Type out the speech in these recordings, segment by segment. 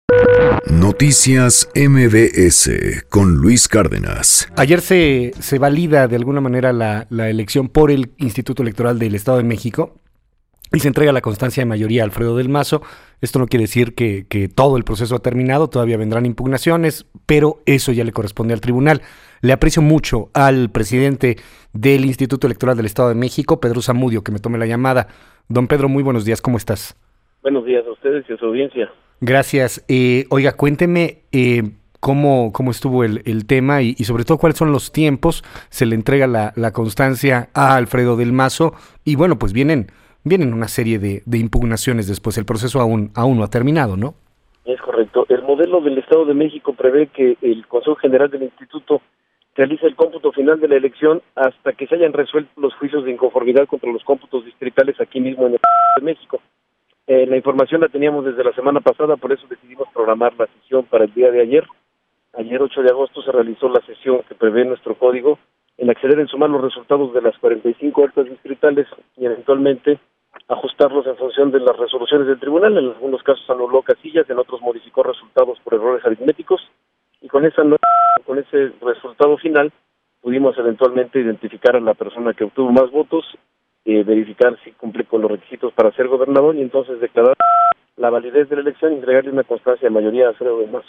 Noticias MBS con Luis Cárdenas. Ayer se valida de alguna manera la elección por el Instituto Electoral del Estado de México y se entrega la constancia de mayoría a Alfredo del Mazo. Esto no quiere decir que todo el proceso ha terminado, todavía vendrán impugnaciones, pero eso ya le corresponde al tribunal. Le aprecio mucho al presidente del Instituto Electoral del Estado de México, Pedro Zamudio, que me tome la llamada. Don Pedro, muy buenos días, ¿cómo estás? Buenos días a ustedes y a su audiencia. Gracias. Oiga, cuénteme cómo estuvo el tema y sobre todo cuáles son los tiempos. Se le entrega la constancia a Alfredo del Mazo y bueno, pues vienen una serie de impugnaciones después. El proceso aún no ha terminado, ¿no? Es correcto. El modelo del Estado de México prevé que el Consejo General del Instituto realice el cómputo final de la elección hasta que se hayan resuelto los juicios de inconformidad contra los cómputos distritales aquí mismo en el Estado de México. La información la teníamos desde la semana pasada, por eso decidimos programar la sesión para el día de ayer. Ayer, 8 de agosto, se realizó la sesión que prevé nuestro código en acceder en sumar los resultados de las 45 actas distritales y eventualmente ajustarlos en función de las resoluciones del tribunal. En algunos casos anuló casillas, en otros modificó resultados por errores aritméticos y con ese resultado final pudimos eventualmente identificar a la persona que obtuvo más votos, verificar si cumple con los requisitos para ser gobernador y entonces declarar la validez de la elección y entregarle una constancia de mayoría a Alfredo del Mazo.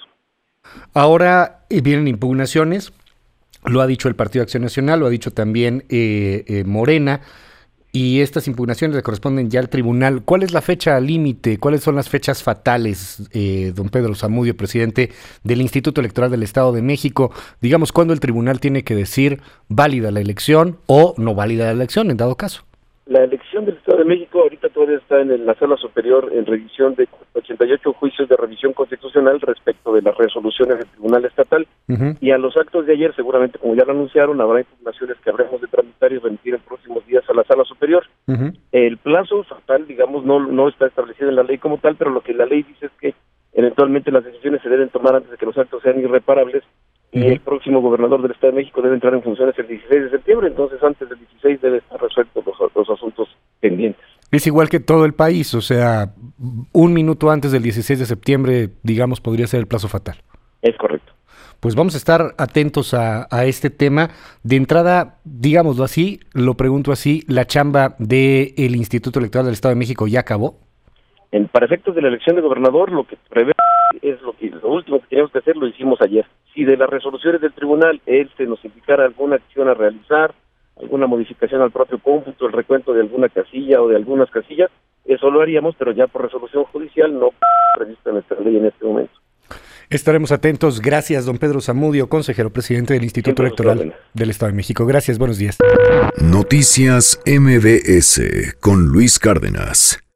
Ahora vienen impugnaciones, lo ha dicho el Partido Acción Nacional, lo ha dicho también Morena, y estas impugnaciones le corresponden ya al tribunal. ¿Cuál es la fecha límite? ¿Cuáles son las fechas fatales, don Pedro Zamudio, presidente del Instituto Electoral del Estado de México? Digamos, ¿cuándo el tribunal tiene que decir válida la elección o no válida la elección, en dado caso? La elección del Estado de México ahorita todavía está en la Sala Superior en revisión de 88 juicios de revisión constitucional respecto de las resoluciones del Tribunal Estatal. Y a los actos de ayer, seguramente, como ya lo anunciaron, habrá impugnaciones que habremos de tramitar y remitir en próximos días a la Sala Superior. El plazo fatal, digamos, no está establecido en la ley como tal, pero lo que la ley dice es que eventualmente las decisiones se deben tomar antes de que los actos sean irreparables. Y el próximo gobernador del Estado de México debe entrar en funciones el 16 de septiembre, entonces antes del 16 debe estar resueltos los asuntos pendientes. Es igual que todo el país, o sea, un minuto antes del 16 de septiembre, digamos, podría ser el plazo fatal. Es correcto. Pues vamos a estar atentos a este tema. De entrada, digámoslo así, lo pregunto así, ¿la chamba del Instituto Electoral del Estado de México ya acabó? Para efectos de la elección de gobernador, lo que prevé es lo último que teníamos que hacer, lo hicimos ayer. Si de las resoluciones del tribunal se nos indicara alguna acción a realizar, alguna modificación al propio cómputo, el recuento de alguna casilla o de algunas casillas, eso lo haríamos, pero ya por resolución judicial no prevista en nuestra ley en este momento. Estaremos atentos. Gracias, don Pedro Zamudio, consejero presidente del Instituto Electoral del Estado de México. Gracias, buenos días. Noticias MBS con Luis Cárdenas.